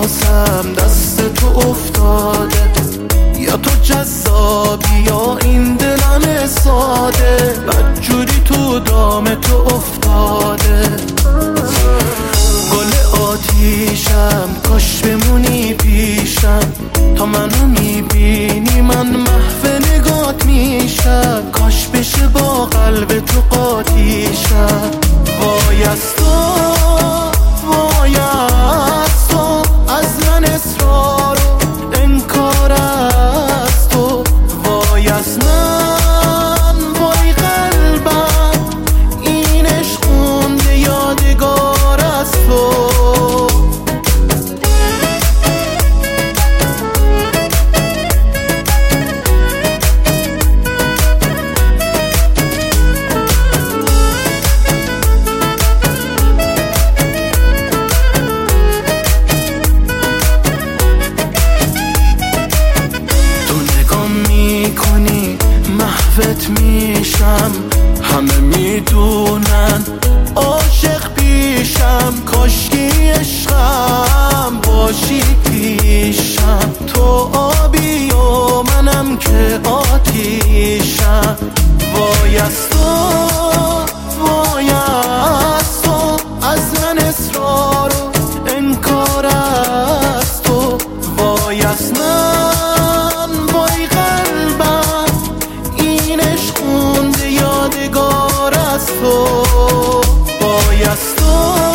واسم دست تو افتاده، یا تو جذابی یا این دلم ساده، بدجوری تو دام تو افتاده. گل آتیشم کاش بمونی پیشم، تا منو میبینی من محو نگات میشم، کاش بشه با قلب تو قاطیشم. وای از تو وای از تو، از من اصرار و انکار از تو، وای از من وای قلبم این عشق خونده یادگار از تو. محوت میشم، همه میدونن عاشق پیشم، کاشکی عشقم باشی پیشم، تو آبی و منم که آتیشم. وای از تو وای از تو، از من اصرار و انکار از تو، وای از من وای قلبم این عشق خونده یادگار از تو، وای از تو.